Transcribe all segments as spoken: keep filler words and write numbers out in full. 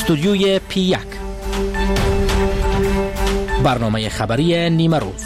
استودیوی پی یک، برنامه خبری نیمه روز.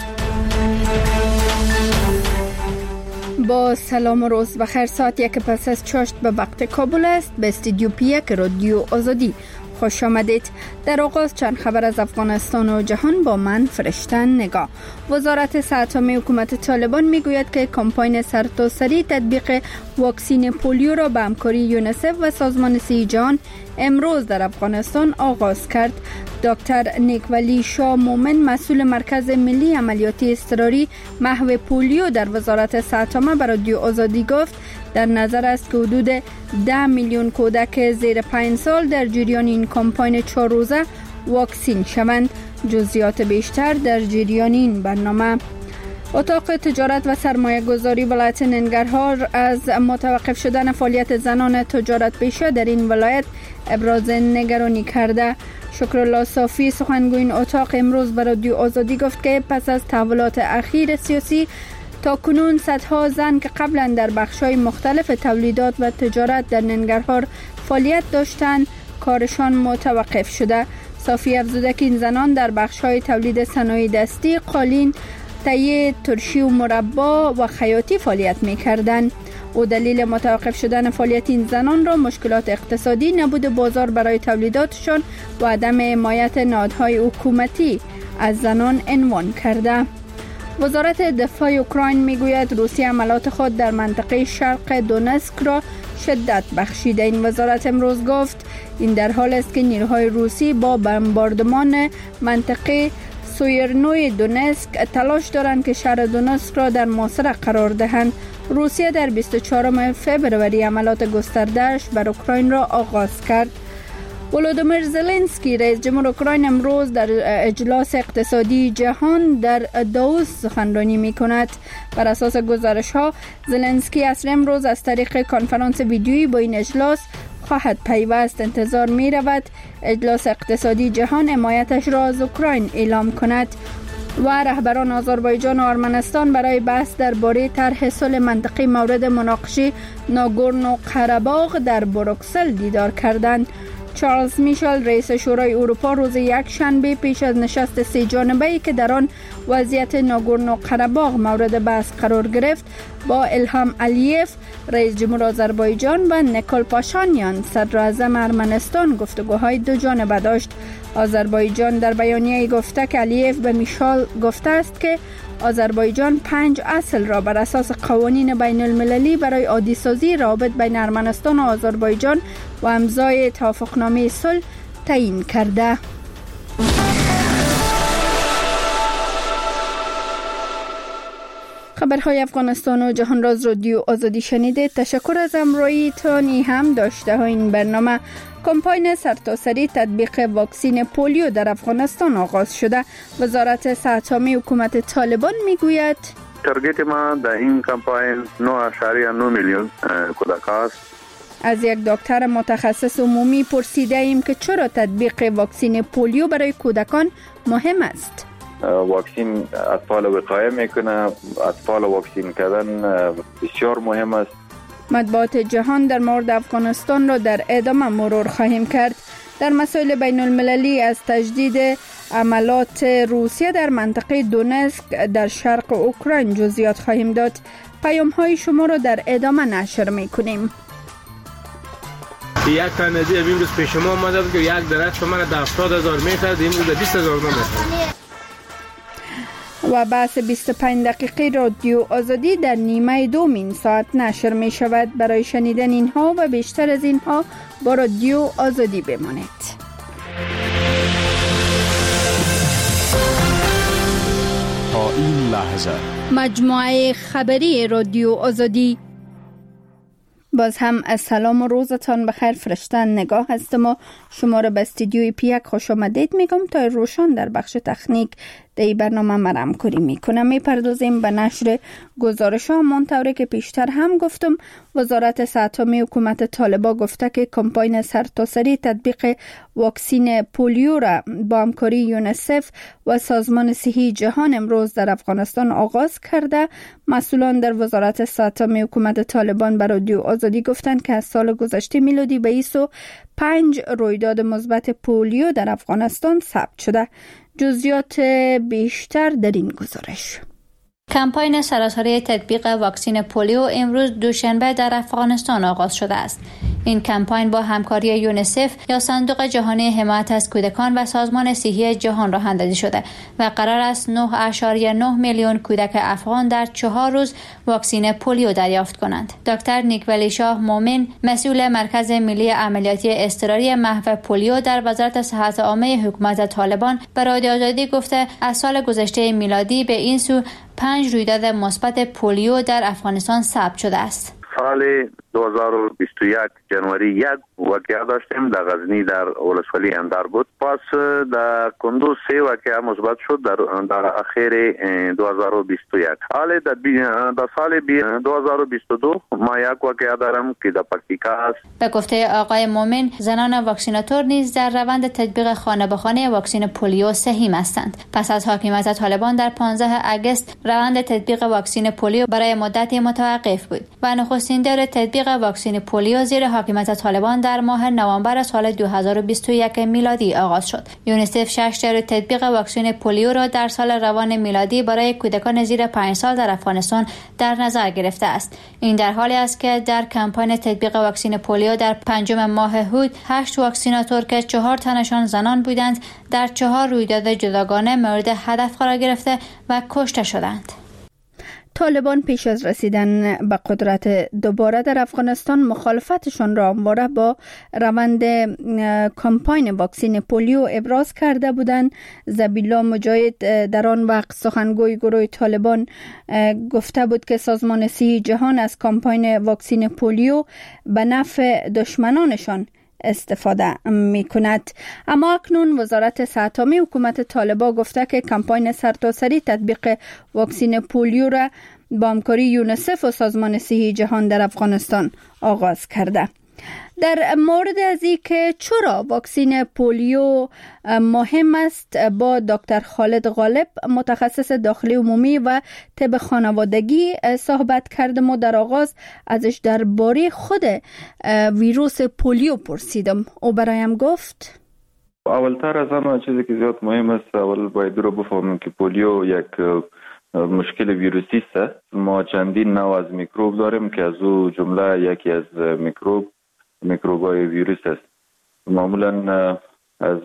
با سلام و روز بخیر. ساعت یک پس از چاشت به وقت کابل است. به استودیو پی یک رادیو آزادی خوش آمدید. در آغاز چند خبر از افغانستان و جهان با من فرشتن نگاه. وزارت صحت عامه حکومت طالبان میگوید که کمپاین سرتاسری تطبیق واکسین پولیو را به همکاری یونیسف و سازمان صحت جهان امروز در افغانستان آغاز کرد. دکتر نیکولی شاه مومن، مسئول مرکز ملی عملیاتی اضطراری محو پولیو در وزارت صحت عامه، به رادیو آزادی گفت در نظر است که حدود ده میلیون کودک زیر پنج سال در جریان این کمپاین چهار روزه واکسین شوند. جزئیات بیشتر در جریان این برنامه. اتاق تجارت و سرمایه گذاری ولایت ننگرهار از متوقف شدن فعالیت زنان تجارت پیشه در این ولایت ابراز نگرانی کرده. شکرالله صافی، سخنگوی این اتاق، امروز به رادیو آزادی گفت که پس از تحولات اخیر سیاسی تا کنون صدها زن که قبلا در بخش‌های مختلف تولیدات و تجارت در ننگرهار فعالیت داشتند کارشان متوقف شده. صافی افزوده که این زنان در بخش‌های تولید صنایع دستی، قالین، تهیه ترشی و مربا و خیاطی فعالیت می‌کردند. او دلیل متوقف شدن فعالیت این زنان را مشکلات اقتصادی، نبود بازار برای تولیداتشان و عدم حمایت نهادهای حکومتی از زنان عنوان کرده. وزارت دفاع اوکراین میگوید روسیه عملات خود در منطقه شرق دونسک را شدت بخشیده. این وزارت امروز گفت این در حال است که نیروهای روسی با بمباردمان منطقه سویرنوی دونسک تلاش دارند که شهر دونسک را در محاصره قرار دهند. روسیه در بیست و چهارم فوریه عملات گسترده‌اش بر اوکراین را آغاز کرد. ولودیمیر زلنسکی، رئیس جمهور اوکراین، امروز در اجلاس اقتصادی جهان در داووس سخنرانی می‌کند. بر اساس گزارش‌ها زلنسکی اصر امروز از طریق کنفرانس ویدیویی با این اجلاس خواهد پیوست. انتظار می‌رود اجلاس اقتصادی جهان حمایتش را از اوکراین اعلام کند و رهبران آذربایجان و ارمنستان برای بحث درباره طرح صلح منطقی مورد مناقشه ناگورنو قره‌باغ در بروکسل دیدار کردند. چارلز میشل، رئیس شورای اروپا، روز یک شنبه پیش از نشست سه جانبه‌ای که در آن وضعیت ناگورنو قره‌باغ مورد بحث قرار گرفت، با الهام علیف، رئیس جمهور آذربایجان، و نیکول پاشانیان، صدر اعظم ارمنستان، گفتگوهای دو جانبه داشت. آذربایجان در بیانیه‌ای گفته که علیف به میشال گفته است که آذربایجان پنج اصل را بر اساس قوانین بین المللی برای عادی سازی روابط بین ارمنستان و آذربایجان و امضای توافقنامه صلح تعیین کرده. خبرهای افغانستان و جهان را از رادیو آزادی شنیده. تشکر از همراهیتان. هم داشته های این برنامه. کمپاین سرتاسری تطبیق واکسین پولیو در افغانستان آغاز شده. وزارت صحت عامه حکومت طالبان میگوید تارگت ما در این کمپاین نه اشاریه نه میلیون کودک است. از یک دکتر متخصص عمومی پرسیده ایم که چرا تطبیق واکسین پولیو برای کودکان مهم است. واکسین اطفال وقایه میکنه. اطفال واکسین کردن بسیار مهم است. مطبوعات جهان در مورد افغانستان را در ادامه مرور خواهیم کرد. در مسائل بین المللی از تجدید عملات روسیه در منطقه دونسک در شرق اوکراین جزئیات خواهیم داد. پیام های شما را در ادامه نشر میکنیم. یک تن ندی امروز پیش شما آمده بود که یک درخت شما را هفتاد هزار میخرد، امروز بیست هزار میخرد. و بحث بیست و پنج دقیقه رادیو آزادی در نیمه دومین ساعت نشر می شود. برای شنیدن اینها و بیشتر از اینها با رادیو آزادی بمانید. تا این لحظه مجموعه خبری رادیو آزادی. باز هم از سلام و روزتان بخیر. فرشتن نگاه هستم و شما را به استودیوی پی یک خوش آمدید میگم. تا روشان در بخش تکنیک در این برنامه من همکاری میکنم. میپردازیم به نشر گزارش ها. منطوری که پیشتر هم گفتم، وزارت صحت عامه حکومت طالبان گفته که کمپاین سرتاسری تطبیق واکسین پولیو را با همکاری یونیسف و سازمان صحی جهان امروز در افغانستان آغاز کرده. مسئولان در وزارت صحت عامه حکومت طالبان به رادیو آزادی گفتند که از سال گذشته میلادی به ایسو پنج رویداد مثبت پولیو در افغانستان ثبت شده. جزئیات بیشتر در این گزارش. کمپاین سراسری تطبیق واکسن پولیو امروز دوشنبه در افغانستان آغاز شده است. این کمپاین با همکاری یونیسف یا صندوق جهانی حمایت از کودکان و سازمان صحی جهان راه اندازی شده و قرار است نه ممیز نه میلیون کودک افغان در چهار روز واکسن پولیو دریافت کنند. دکتر نیکولی شاه مومن، مسئول مرکز ملی عملیاتی اضطراری محو پولیو در وزارت صحت عامه حکومت طالبان، به رادیو آزادی گفته از سال گذشته میلادی به این سو پنج رویداد مثبت پولیو در افغانستان ثبت شده است. سال دو هزار و بیست و یک جنوری یک واقعه داشتیم در غزنی در ولسوالی اندر بود. پس در کندوز سه واقعه مثبت شد در در اخیر دو هزار و بیست و یک. حالا در, در سال دو هزار و بیست و دو ما یک واقعه دارم که در پکتیکا است. به گفته آقای مومن، زنان واکسیناتور نیز در روند تطبیق خانه به خانه واکسن پولیو سهیم هستند. پس از حاکمیت طالبان در پانزدهم آگوست روند تطبیق واکسن پولیو برای مدتی متوقف بود و نخستین دور تطبیق واکسن پولیو زیر حاکمیت طالبان در ماه نوامبر سال دو هزار و بیست و یک میلادی آغاز شد. یونیسف شش دور تطبیق واکسن پولیو را در سال روان میلادی برای کودکان زیر پنج سال در افغانستان در نظر گرفته است. این در حالی است که در کمپاین تطبیق واکسن پولیو در پنجم ماه هود هشت واکسیناتور که چهار تنشان زنان بودند در چهار رویداد جداگانه مورد هدف قرار گرفته و کشته شدند. طالبان پیش از رسیدن به قدرت دوباره در افغانستان مخالفتشان را همواره با روند کمپاین واکسن پولیو ابراز کرده بودند. ذبیحالله مجاهد در آن وقت سخنگوی گروه طالبان گفته بود که سازمان صحی جهان از کمپاین واکسن پولیو به نفع دشمنانشان استفاده می کند. اما اکنون وزارت صحت عامه حکومت طالبان گفته که کمپاین سرتاسری تطبیق واکسن پولیو را با همکاری یونیسف و سازمان صحی جهان در افغانستان آغاز کرده. در مورد از این که چرا واکسن پولیو مهم است با دکتر خالد غالب، متخصص داخلی عمومی و طب خانوادگی صحبت کردم و در آغاز ازش درباره خود ویروس پولیو پرسیدم. او برایم گفت اولتر از همه چیزی که زیاد مهم است، اول باید رو بفهمیم که پولیو یک مشکل ویروسی است. ما چندین نوع از میکروب داریم که از او جمله یکی از میکروب میکروبای ویروس است. معمولا از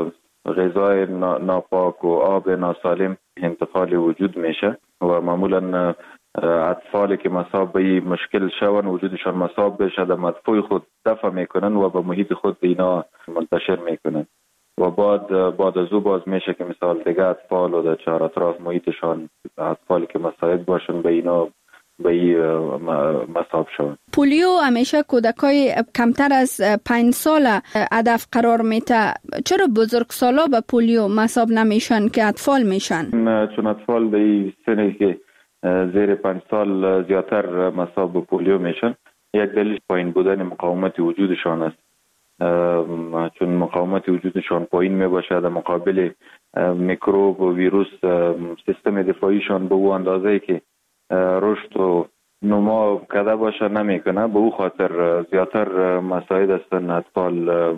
غذای ناپاک و آب ناسالم انتقال وجود میشه و معمولا اطفالی که مصاب به مشکل شون وجودشان مصاب بشه در مدفوع خود دفع میکنن و به محیط خود به اینا منتشر میکنن و بعد بعد از او باز میشه که مثال دیگه اطفال و در چهار اطراف محیطشان اطفالی که مصاب باشن به اینا به این مصاب شود. پولیو همیشه کودکای کمتر از پنج ساله هدف قرار میده. چرا بزرگسالا به پولیو مصاب نمیشن که اطفال میشن؟ چون اطفال در این سنی که زیر پنج سال زیادتر مصاب به پولیو میشن. یک دلیل پایین بودن مقاومت وجودشان است. چون مقاومت وجودشان پایین میباشه در مقابل میکروب و ویروس، سیستم دفاعیشان به اون اندازه که رشد و نما کده باشه نمیکنه. به او خاطر زیادتر مساعد هستن اطفال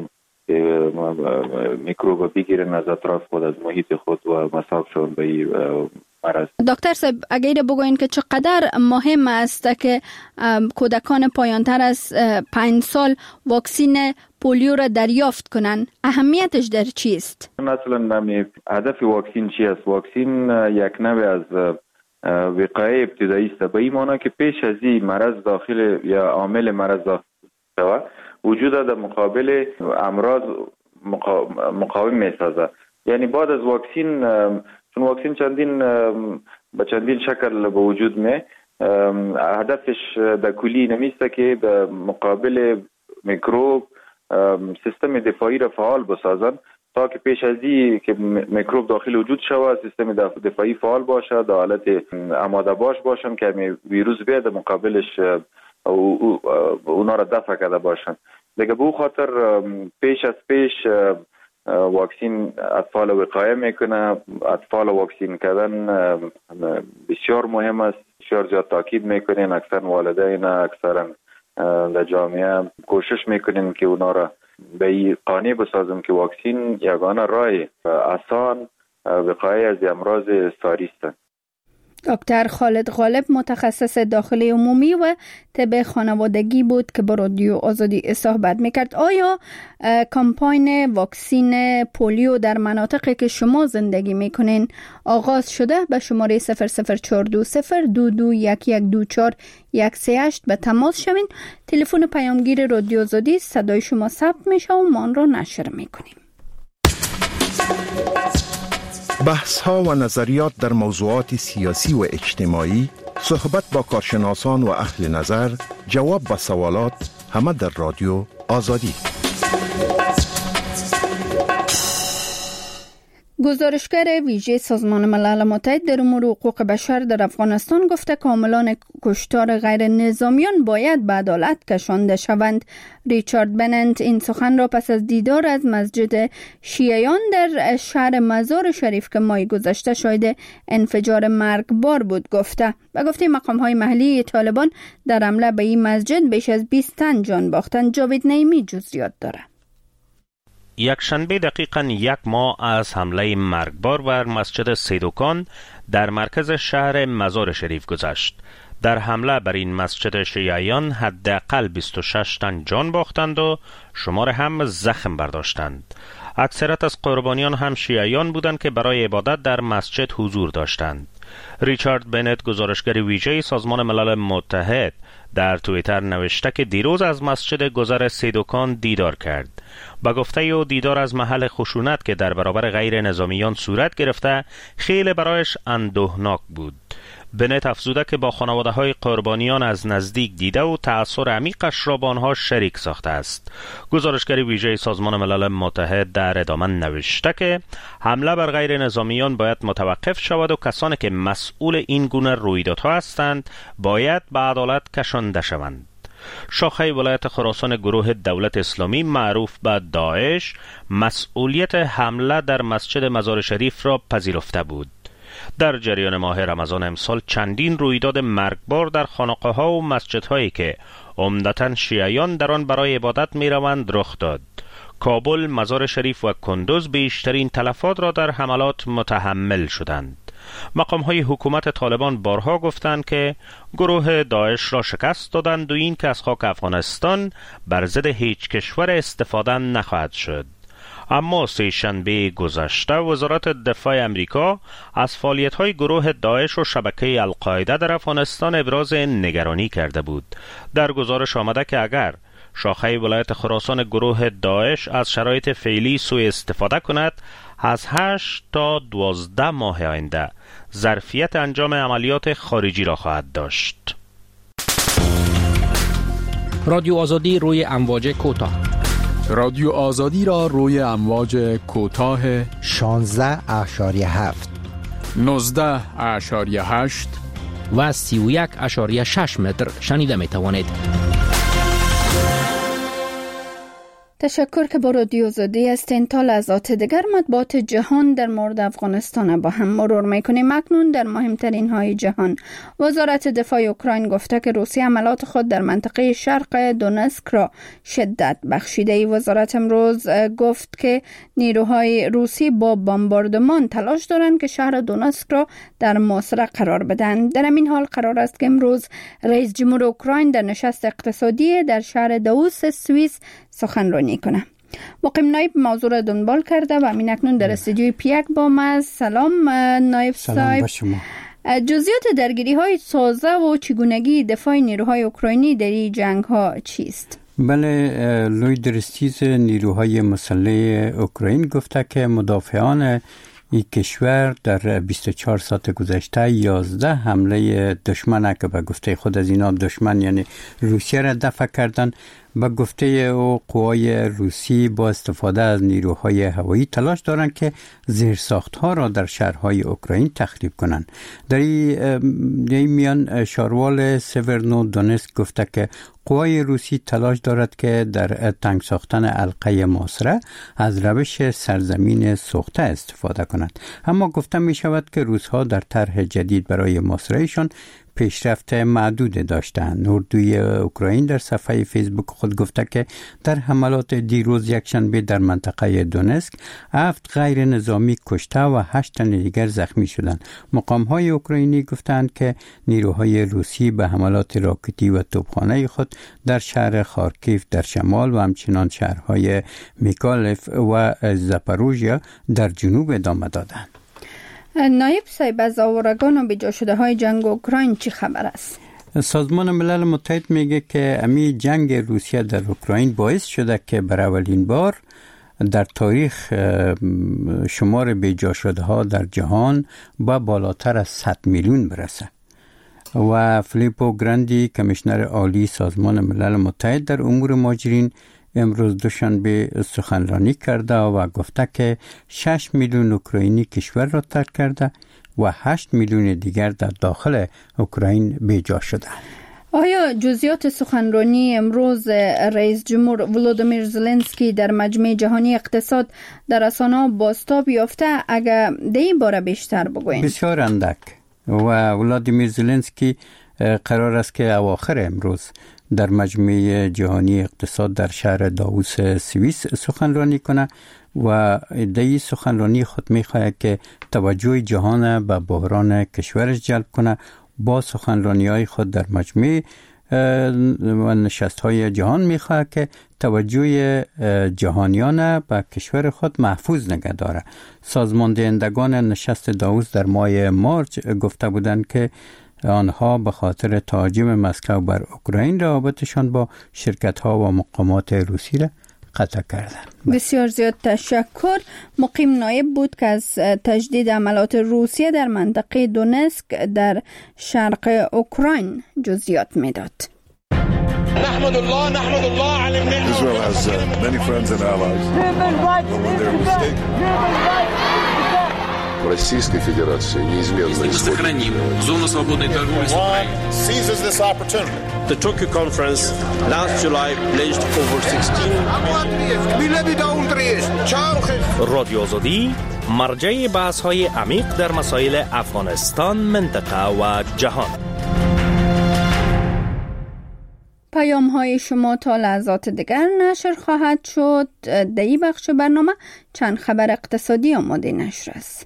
میکروب بگیرن از اطراف خود، از محیط خود و مصاب شون به این مرض. دکتر صاحب اگر بگوین که چقدر مهم است که کودکان پایانتر از پنج سال واکسن پولیو را دریافت کنن، اهمیتش در چیست؟ مثلا هدف واکسن چی است؟ واکسن یک نوع از وقایع ابتدایی است، به این معنی که پیش از این مرض داخل یا عامل مرض داخل شود وجود در مقابل امراض مقاوم میسازه. یعنی بعد از واکسن، چون واکسن چندین به چندین شکل به وجود می، هدفش در کلی نمیسته که به مقابل میکروب سیستم دفاعی را فعال بسازن تا که پیش از این که میکروب داخل وجود شود، سیستم دفاعی فعال باشه، در حالت آماده باش باشن که ویروس بیاد مقابلش او اونا را دفع کرده باشن. دیگه به خاطر پیش از پیش واکسین اطفال وقایه میکنه. اطفال واکسین کردن بسیار مهم است. بسیار زیاد تاکید میکنین، اکثر والدین اکثر در جامعه کوشش میکنین که اونا را به این قانع بسازم که واکسین یگانه راه آسان وقایه از امراض ساری است. دکتر خالد غالب متخصص داخلی عمومی و طب خانوادگی بود که با رادیو آزادی صحبت میکرد. آیا کمپاین واکسین پولیو در مناطقی که شما زندگی میکنین آغاز شده؟ به شماره صفر صفر چهار دو صفر دو دو یک یک دو چهار یک سه هشت به تماس شوین. تلفن پیامگیر رادیو آزادی، صدای شما ثبت میشه و ما آن را نشر میکنیم. بحث ها و نظریات در موضوعات سیاسی و اجتماعی، صحبت با کارشناسان و اهل نظر، جواب به سوالات، همه در رادیو آزادی. گزارشگر ویژه سازمان ملل متحد در امور حقوق بشر در افغانستان گفته که عاملان کشتار غیر نظامیان باید به عدالت کشانده شوند. ریچارد بننت این سخن را پس از دیدار از مسجد شیعیان در شهر مزار شریف که ماه گذشته شاهد انفجار مرگبار بود گفته. و گفته مقام‌های محلی طالبان در حمله به این مسجد بیش از بیست تن جان باختند. جاوید نعیمی جزئیات داره. یک شنبه دقیقاً یک ماه از حمله مرگبار بر مسجد سیدوکان در مرکز شهر مزار شریف گذشت. در حمله بر این مسجد شیعیان حداقل بیست و شش تن جان باختند و شمار هم زخم برداشتند. اکثریت از قربانیان هم شیعیان بودند که برای عبادت در مسجد حضور داشتند. ریچارد بنت گزارشگر ویژه سازمان ملل متحد در توییتر نوشته که دیروز از مسجد گذر سیدوکان دیدار کرد. با گفته او دیدار از محل خشونت که در برابر غیر نظامیان صورت گرفته خیلی برایش اندوهناک بود. بنت افزوده که با خانواده های قربانیان از نزدیک دیده و تأثیر عمیقش را با آنها شریک ساخته است. گزارشگر ویژه سازمان ملل متحد در ادامه نوشته که حمله بر غیر نظامیان باید متوقف شود و کسانی که مسئول این گونه رویدادها هستند باید به عدالت کشانده شوند. شاخه ولایت خراسان گروه دولت اسلامی معروف به داعش مسئولیت حمله در مسجد مزار شریف را پذیرفته بود. در جریان ماه رمضان امسال چندین رویداد مرگبار در خانقاه‌ها و مسجدهایی که عمدتاً شیعیان در آن برای عبادت می‌روند رخ داد. کابل، مزار شریف و کندوز بیشترین تلفات را در حملات متحمل شدند. مقام‌های حکومت طالبان بارها گفتند که گروه داعش را شکست دادند و این که از خاک افغانستان بر ضد هیچ کشور استفاده نخواهد شد. اما سه شنبه گذشته وزارت دفاع امریکا از فعالیت‌های گروه داعش و شبکه القاعده در افغانستان ابراز نگرانی کرده بود. در گزارش آمده که اگر شاخه ولایت خراسان گروه داعش از شرایط فعلی سوء استفاده کند، از هشت تا دوازده ماه آینده ظرفیت انجام عملیات خارجی را خواهد داشت. رادیو آزادی روی امواج کوتاه. رادیو آزادی را روی امواج کوتاه شانزده اشاریه هفت، نوزده اشاریه هشت و سی و یک اشاریه شش متر شنیده می توانید. تشکر که با رادیو آزادی هستین. تا لحظات دیگر مطبوعات جهان در مورد افغانستان با هم مرور میکنیم. اکنون در مهمترین های جهان، وزارت دفاع اوکراین گفته که روسیه عملات خود در منطقه شرق دونسک را شدت بخشیده. ای وزارت امروز گفت که نیروهای روسی با بمباردمان تلاش دارند که شهر دونسک را در محاصره قرار بدن. در این حال قرار است که امروز رئیس جمهور اوکراین در نشست اقتصادی در شهر داووس سوئیس سخنرانی کنه. مقیم نایب موضوع را دنبال کرده و همین اکنون در استودیوی پیک با ما. سلام نایب صاحب. جزئیات درگیری های تازه و چگونگی دفاع نیروهای اوکراینی در این جنگ ها چیست؟ بله، لوی درستیز نیروهای مسلح اوکراین گفته که مدافعان این کشور در بیست و چهار ساعت گذشته یازده حمله دشمن که به گفته خود از اینا دشمن یعنی روسیه را دفع کردن به گفته او قوای روسی با استفاده از نیروهای هوایی تلاش دارند که زیرساخت‌ها را در شهرهای اوکراین تخریب کنند. در این میان شاروال سورنو دونسک گفته که قوای روسی تلاش دارد که در تنگ ساختن حلقه محاصره از روش سرزمین سوخته استفاده کنند. اما گفته می شود که روس‌ها در طرح جدید برای محاصرهشان پیشرفت معدود داشتند. اردوی اوکراین در صفحه فیسبوک خود گفته که در حملات دیروز یکشنبه در منطقه دونسک هفت غیر نظامی کشته و هشت تن دیگر زخمی شدند. مقام‌های اوکراینی گفتند که نیروهای روسی به حملات راکتی و توپخانه خود در شهر خارکیف در شمال و همچنان شهرهای میکالف و زاپاروژیا در جنوب ادامه دادند. نایب صاحب، از آوارگان و بیجا شده های جنگ اوکراین چی خبر است؟ سازمان ملل متحد میگه که امی جنگ روسیه در اوکراین باعث شده که برای اولین بار در تاریخ شمار بیجا شده ها در جهان با بالاتر از صد میلیون برسه. و فیلیپو گراندی کمیشنر عالی سازمان ملل متحد در امور مهاجرین امروز دوشنبه سخنرانی کرده و گفته که شش میلیون اوکراینی کشور را ترک کرده و هشت میلیون دیگر در داخل اوکراین بیجا شده. آیا جزئیات سخنرانی امروز رئیس جمهور ولودیمیر زلنسکی در مجمع جهانی اقتصاد در رسانه‌ها بازتاب یافته؟ اگر در این باره بیشتر بگوییم. بسیار اندک. و ولودیمیر زلنسکی قرار است که اواخر امروز در مجمع جهانی اقتصاد در شهر داووس سوئیس سخنرانی کنه و در این سخنرانی خود می‌خواهد که توجه جهان به بحران کشورش جلب کنه. با سخنرانی‌های خود در مجمع و نشست‌های جهان می‌خواهد که توجه جهانیان به کشور خود محفوظ نگه داره. سازمان دهندگان نشست داووس در ماه مارچ گفته بودند که آنها به خاطر تهاجم مسکو بر اوکراین روابطشان با شرکت‌ها و مقامات روسی را قطع کردند. بسیار زیاد تشکر. مقیم نایب بود که از تجدید عملات روسیه در منطقه دونسک در شرق اوکراین جزئیات میداد. نحمد الله نحمد الله على النعمة. Israel has uh, many friends and allies. Российской Федерации неизменно сохраним зону свободной торговли с Украиной. Seizes this opportunity. The Tokyo conference last July pledged over sixteen رادیو آزادی مرجع بحث‌های عمیق در مسائل افغانستان، منطقه و جهان. پیام های شما تا لحظات دیگر نشر خواهد شد. در این بخش برنامه چند خبر اقتصادی آماده نشر است.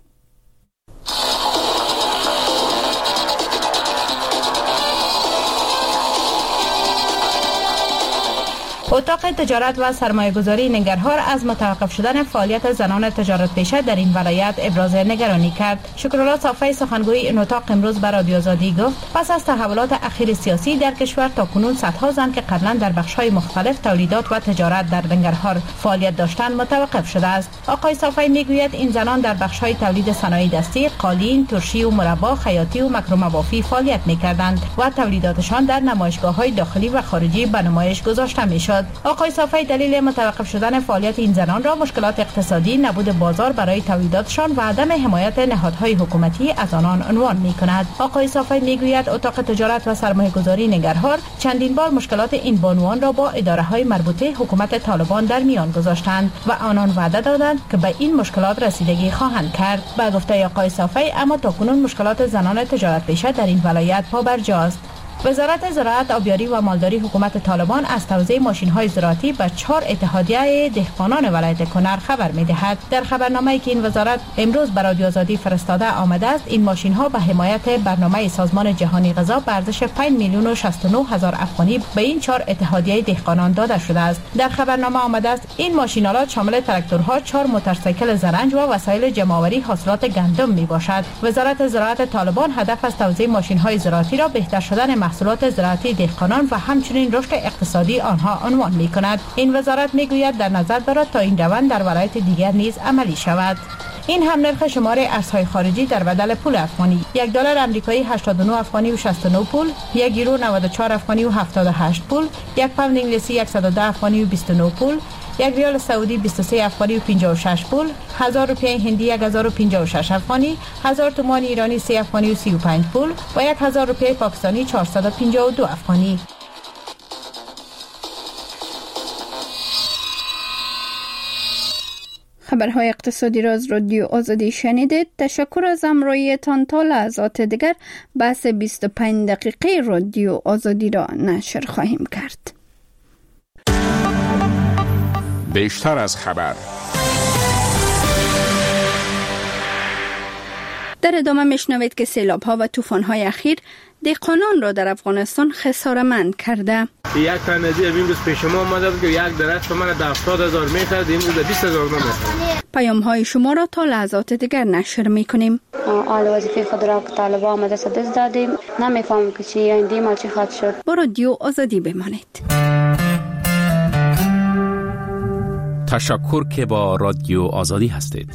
اتاق تجارت و سرمایه‌گذاری ننگرهار از متوقف شدن فعالیت زنان تجارت پیشه در این ولایت ابراز نگرانی کرد. شکرالله صافی سخنگوی این اتاق امروز به رادیو آزادی گفت پس از تحولات اخیر سیاسی در کشور تاکنون صدها زن که قبلا در بخش‌های مختلف تولیدات و تجارت در ننگرهار فعالیت داشتند متوقف شده است. آقای صافی میگوید این زنان در بخش‌های تولید صنایع دستی، قالین، ترشی و مربا، خیاطی و مکرمه بافی فعالیت می‌کردند و تولیداتشان در نمایشگاه‌های داخلی و خارجی به نمایش گذاشته می‌شد. آقای صافی دلیل متوقف شدن فعالیت این زنان را مشکلات اقتصادی، نبود بازار برای تولیداتشان و عدم حمایت نهادهای حکومتی از آنان عنوان می‌کند. آقای صافی می‌گوید اتاق تجارت و سرمایه‌گذاری ننگرهار چندین بار مشکلات این بانوان را با اداره‌های مربوطه حکومت طالبان در میان گذاشتند و آنان وعده دادند که به این مشکلات رسیدگی خواهند کرد. با گفته آقای صافی اما تاکنون مشکلات زنان تجارت پیشه در این ولایت پابرجاست. وزارت زراعت، آبیاری و مالداری حکومت طالبان از توزیع ماشین‌های زراعتی به چهار اتحادیه دهقانان ولایت کنر خبر می‌دهد. در خبرنامه‌ای که این وزارت امروز به رادیو آزادی فرستاده آمده است، این ماشین‌ها به حمایت برنامه سازمان جهانی غذا به ارزش پنج میلیون و شصت و نه هزار افغانی به این چهار اتحادیه دهقانان داده شده است. در خبرنامه آمده است این ماشین‌آلات شامل تراکتورها، چهار موتورسیکل زرنج و وسایل جمع‌آوری حاصلات گندم میباشد. وزارت زراعت طالبان هدف از توزیع ماشین‌های زراعتی را بهتر شدن محصولات زراعتی دهقانان و همچنین رشد اقتصادی آنها عنوان می‌کند. این وزارت می‌گوید در نظر دارد تا این روند در ولایت دیگر نیز عملی شود. این هم نرخ شمار ارزهای خارجی در بدل پول افغانی. یک دلار آمریکایی هشتاد و نه افغانی و شصت و نه پول، یک یورو نود و چهار افغانی و هفتاد و هشت پول، یک پوند انگلیسی صد و ده افغانی و بیست و نه پول، یک ریال سعودی بیست و سه افغانی و پنجاه و شش پول، هزار روپیه هندی یک هزار و پنجاه و شش افغانی، هزار تومان ایرانی سه افغانی و سی و پنج پول و یک هزار روپیه پاکستانی چهارصد و پنجاه و دو افغانی. خبرهای اقتصادی را از رادیو آزادی شنیدید. تشکر از همراهیتان. تا لحظات دیگر بحث بیست و پنج دقیقه رادیو آزادی را نشر خواهیم کرد. بیشتر از خبر. در ادامه میشنوید که سیلاب‌ها و طوفان‌های اخیر دهقانان را در افغانستان خساره‌مند کرده. یک تنزی امروز پیش ما آمده بود که یک درخت من ده هفتاد هزار می‌خرید، امروز بیست هزار می‌خرید. پیام‌های شما را تا لحظات دیگر نشر می‌کنیم. آل وظیفه خود را که طالبان آمده دست دادیم، نمی‌فهمم که چی آینده ما چی خواهد شد. با رادیو آزادی بمانید. تشکر که با رادیو آزادی هستید.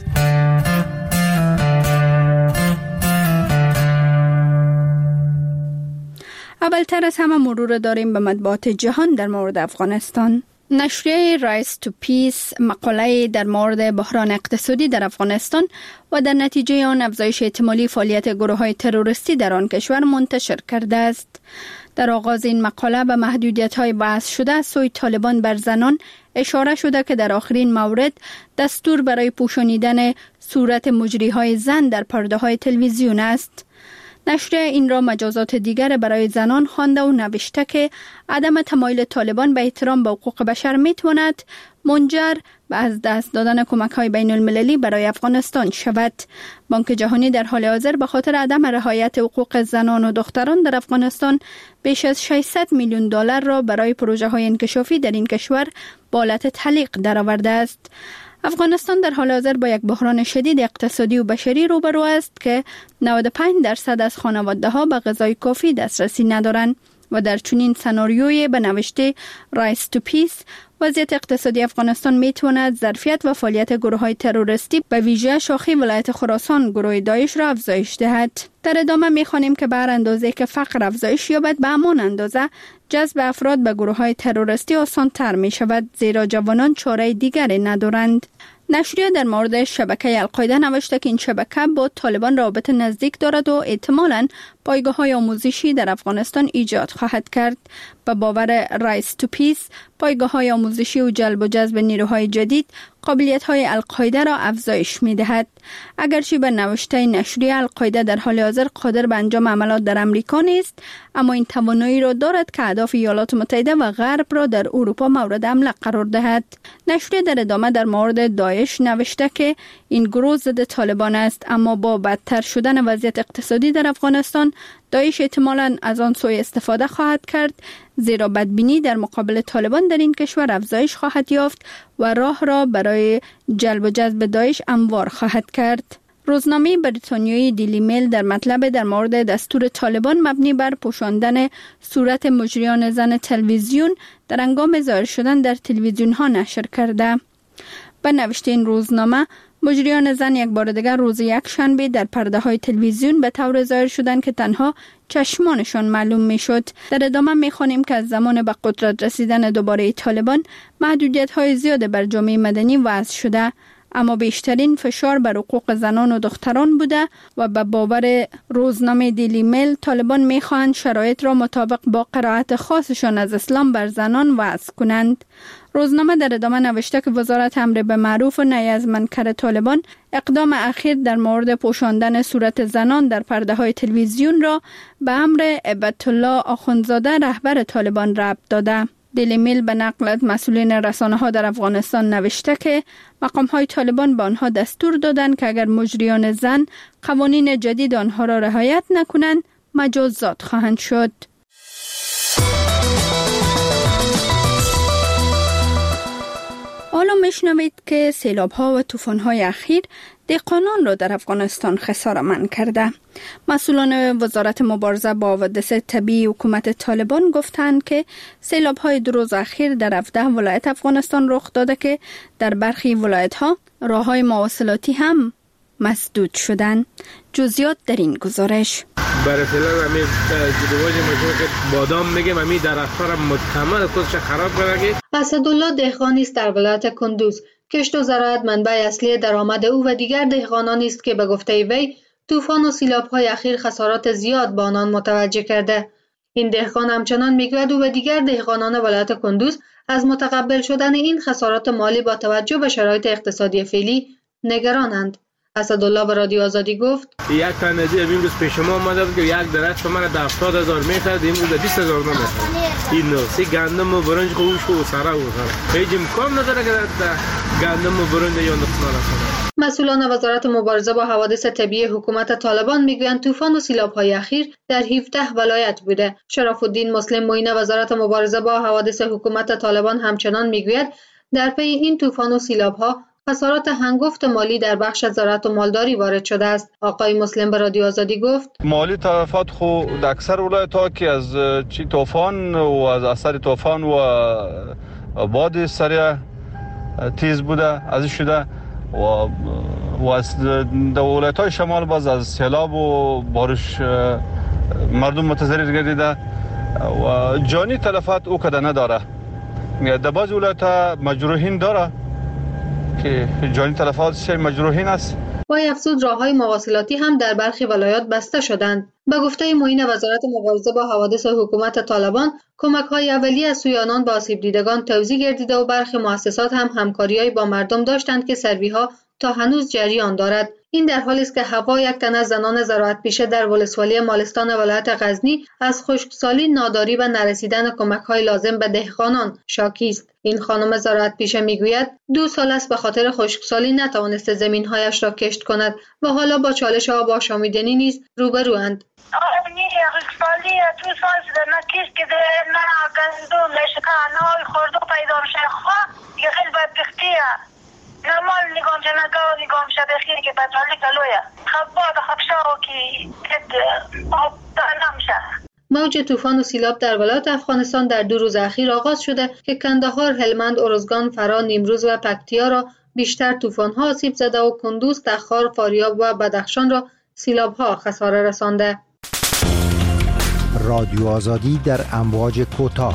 اولتر از همه مرور داریم به مطبوعات جهان در مورد افغانستان. نشریه رایس تو پیس مقاله در مورد بحران اقتصادی در افغانستان و در نتیجه آن افزایش احتمالی فعالیت گروه‌های تروریستی در آن کشور منتشر کرده است. در آغاز این مقاله به محدودیت‌های بحث شده از سوی طالبان بر زنان اشاره شده که در آخرین مورد دستور برای پوشانیدن صورت مجری‌های زن در پرده‌های تلویزیون است. نشریه این را مجازات دیگر برای زنان خوانده و نوشته که عدم تمایل طالبان به احترام به حقوق بشر میتواند منجر به از دست دادن کمک‌های بین المللی برای افغانستان شود. بانک جهانی در حال حاضر به خاطر عدم رعایت حقوق زنان و دختران در افغانستان بیش از ششصد میلیون دلار را برای پروژه‌های انکشافی در این کشور به حالت تعلیق درآورده است. افغانستان در حال حاضر با یک بحران شدید اقتصادی و بشری روبرو است که نود و پنج درصد از خانواده‌ها به غذای کافی دسترسی ندارند و در چنین سناریوی به نوشته رایس تو پیس وضعیت اقتصادی افغانستان میتواند ظرفیت و فعالیت گروه‌های تروریستی به ویژه شاخه ولایت خراسان گروه داعش را افزایش دهد. در ادامه می‌خوانیم که بر اندازه که فقر افزایش یابد به همان اندازه جذب افراد به گروه‌های تروریستی آسان‌تر می‌شود، زیرا جوانان چاره دیگری ندارند. نشریه در مورد شبکه القاعده نوشته که این شبکه با طالبان رابطه نزدیک دارد و احتمالاً پایگاه‌های آموزشی در افغانستان ایجاد خواهد کرد. به باور رایس تو پیس، پایگاه‌های آموزشی و جلب و جذب نیروهای جدید قابلیت‌های القاعده را افزایش می‌دهد. اگرچه به نوشته نشریه القاعده در حال حاضر قادر به انجام عملیات در امریکا نیست، اما این توانایی را دارد که اهداف ایالات متحده و غرب را در اروپا مورد حمله قرار دهد. نشریه در ادامه در مورد داعش نوشته که این گروه ضد طالبان است، اما با بدتر شدن وضعیت اقتصادی در افغانستان داعش احتمالاً از آن سوء استفاده خواهد کرد، زیرا بدبینی در مقابل طالبان در این کشور افزایش خواهد یافت و راه را برای جلب و جذب داعش هموار خواهد کرد. روزنامه بریتانیایی دیلی میل در مطلب در مورد دستور طالبان مبنی بر پوشاندن صورت مجریان زن تلویزیون در هنگام ظاهر شدن در تلویزیون ها نشر کرده. به نوشته این روزنامه، مجریان زن یک بار دیگر روز یک شنبه در پرده های تلویزیون به طور ظاهر شدند که تنها چشمانشان معلوم می شد. در ادامه می خوانیم که از زمان به قدرت رسیدن دوباره طالبان محدودیت های زیاد بر جامعه مدنی وضع شده، اما بیشترین فشار بر حقوق زنان و دختران بوده و به باور روزنامه دیلی میل طالبان می خواهند شرایط را مطابق با قرائت خاصشان از اسلام بر زنان وضع کنند. روزنامه در ادامه نوشته که وزارت امر به معروف و نهی از منکر طالبان اقدام اخیر در مورد پوشاندن صورت زنان در پرده های تلویزیون را به امر عبادت الله آخوندزاده رهبر طالبان ربط داده. دیلی میل به نقل از مسئولین رسانه ها در افغانستان نوشته که مقام های طالبان به آنها دستور دادند که اگر مجریان زن قوانین جدید آنها را رعایت نکنند مجازات خواهند شد. حالا میشنوید که سیلاب ها و طوفان های اخیر دهقانان را در افغانستان خساره‌مند کرده. مسئولان وزارت مبارزه با حوادث طبیعی حکومت طالبان گفتند که سیلاب های دو روز اخیر در هفده ولایت افغانستان رخ داده که در برخی ولایت ها راه های مواصلاتی هم مسدود شدند. جزئیات در این گزارش. برای فعلا همی جدواج مجموعه که بادام میگم همی درخت‌ها را مکمل خودش خراب کرده. اسدالله دهقانی است در ولایت کندوز. کشت و زراعت منبع اصلی درآمد او و دیگر دهقانانی است که به گفته وی طوفان و سیلاب‌های اخیر خسارات زیاد به آنان متوجه کرده. این دهقان همچنان میگوید او و دیگر دهقانان ولایت کندوز از متقبل شدن این خسارات مالی با توجه به شرایط اقتصادی فعلی نگرانند. اسدالله به رادیو آزادی گفت یک تن از این روز پیش ما آمده بود که یک درخت شما را هفتاد هزار میخرد، این روز بیست هزار نمیخرد. این نوسی گندم و برنج خوش و سرا و سرا هیچ امکان نداره که گندم و برنج یا نقصان رسانه. مسئولان وزارت مبارزه با حوادث طبیعی حکومت طالبان میگویند طوفان و سیلاب‌های اخیر در هفده ولایت بوده. شرف الدین مسلم معین وزارت مبارزه با حوادث حکومت طالبان همچنان میگوید در پی این طوفان و سیلاب‌ها خسارات هنگفت مالی در بخش زراعت و مالداری وارد شده است. آقای مسلم به رادیو آزادی گفت مالی تلفات خو در اکثر ولایت‌ها که از چی طوفان و از اثر طوفان و باد سریع تیز بوده از شده و و از ولایت‌های شمال باز از سیلاب و بارش مردم متضرر گردیده و جانی تلفات او کده نداره. در بعض ولایت‌ها مجروحین داره که جانی تلفات مجروحین است. وی افزود راه‌های مواصلاتی هم در برخی ولایات بسته شدند. به گفته معین وزارت مبارزه با حوادث حکومت طالبان، کمک‌های اولیه از سوی آنان به آسیب دیدگان توزیع گردیده و برخی مؤسسات هم همکاری‌های با مردم داشتند که سروی‌ها تا هنوز جریان دارد. این در حالی است که هوا یک تن از زنان زراعت پیشه در ولسوالی مالستان ولایت غزنی از خشکسالی، ناداری و نرسیدن کمک‌های لازم به دهقانان شاکی است. این خانم زراعت پیشه میگوید دو سال است به خاطر خشکسالی نتوانسته زمین‌هایش را کشت کند و حالا با چالش آب آشامیدنی نیز روبروند. خشکسالی دو سال شده نه کشت که نه گندم نشکه نه خورده پیدا میشه خواه دیگه خیلی بدبختیه. نمال نگام جا نگاه نگام شا بخیری که بطالی کلویه خب باد خبشاو که کد آب نمشه. موج طوفان و سیلاب در ولایت افغانستان در دو روز اخیر آغاز شده که کندهار، هلمند، ارزگان، فرا، نیمروز و پکتیا را بیشتر طوفان‌ها آسیب زده و کندوز، تخار، فاریاب و بدخشان را سیلاب‌ها خساره رسانده. رادیو آزادی در امواج کوتاه.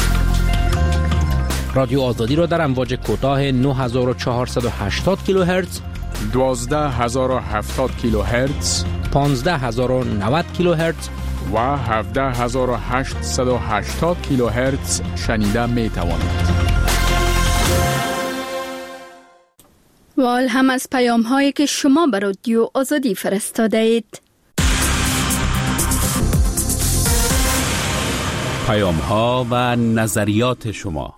رادیو آزادی را در امواج کوتاه نه هزار و چهارصد و هشتاد کیلوهرتز، دوازده هزار و هفتاد کیلوهرتز، پانزده هزار و نود کیلوهرتز و هفده هزار و هشتصد و هشتاد کیلوهرتز شنیده می توانید. و حال هم از پیام هایی که شما به رادیو آزادی فرستاده اید. پیام ها و نظریات شما.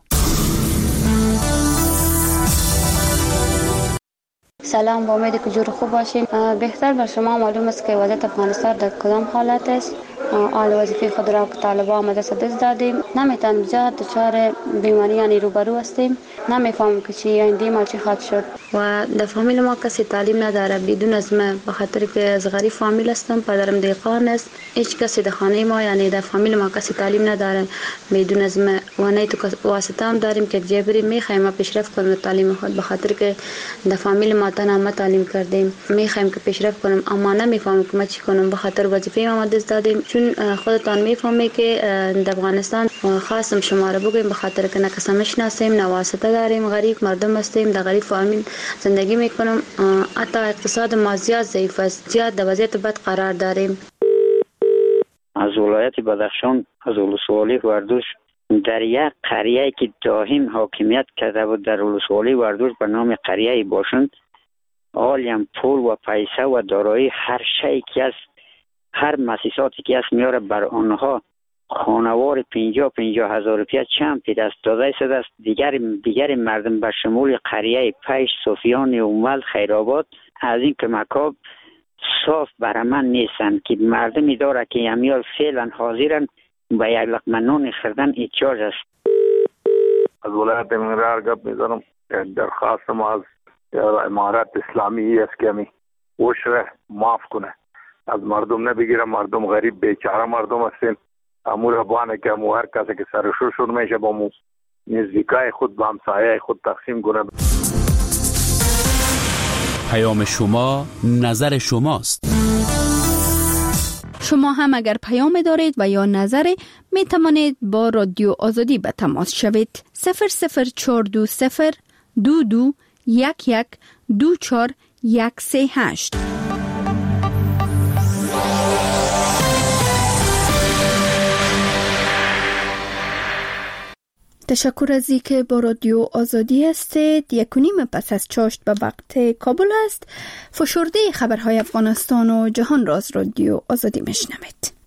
سلام، با امید که جور خوب باشین. بهتر بر شما معلوم است که وضعیت افغانستان در کدام حالت است. آل وظیفه خود را که طالبان آمده دست دادیم، نمیتونیم زیاد دچار بیماریانی روبرو هستیم. نمیفهمم که چی آینده ما چی خواهد شد و در فامیل ما کسی تعلیم نداره بدون از من، به خاطر که از غریب فامیل هستم، پدرم دهقان است. هیچ کسی در خانه ما یعنی در فامیل ما کسی تعلیم نداره بدون از من و نه تو واسطه هم داریم که جبری میخوایم ما پیشرفت کنیم تعلیم خود، به خاطر که در فامیل ما تنها ما تعلیم کردیم، میخوایم که پیشرفت کنیم اما نمیفهمم که ما چی کنم، به خاطر وظیفه ما دست دادیم. چون خودتان میفهمید که در افغانستان خاصم شما را بگویم، به خاطر که نه کس میشناسیم، نه واسطه داریم، غریب مردم هستیم، در غریب فامیل زندگی میکنم. حتی اقتصاد ما زیاد ضعیف است، زیاد در وضعیت بد قرار داریم. از ولایت بدخشان، از ولسوالی وردوش، در یک قریه که دائم حاکمیت کرده بود در ولسوالی وردوش به نام قریه باشند، عالیم پول و پیسه و دارایی هر شی که است، هر مؤسساتی که است میاره بر آنها خانوار پنجاه پنجاه هزار روپیه چند پی دست داده شده است. دیگر دیگر مردم به شمول قریه پیش، صوفیان، اومل، خیرآباد از این کمک‌ها صاف برای من نیستن که مردمی داره که امیال فعلا حاضرن به یک لقمه نان خوردن احتیاج است. از ولایت منرار گپ میزنم. درخواست ما از امارت اسلامی است که می عشر معاف کنه، از مردم نبگیره. مردم غریب بیچاره مردم هستیم. امور بانه که امو هر کسی که سرشور شور میشه با مو نزدیکای خود با همسایه خود تقسیم کنه. پیام شما نظر شماست. شما هم اگر پیام دارید و یا نظری می توانید با رادیو آزادی به تماس شوید. صفر صفر چهار دو صفر دو دو یک یک دو چهار یک سه هشت. تشکر از اینکه با رادیو آزادی هستید. یک و نیم پس از چاشت به وقت کابل است. فشرده خبرهای افغانستان و جهان را از رادیو آزادی میشنوید.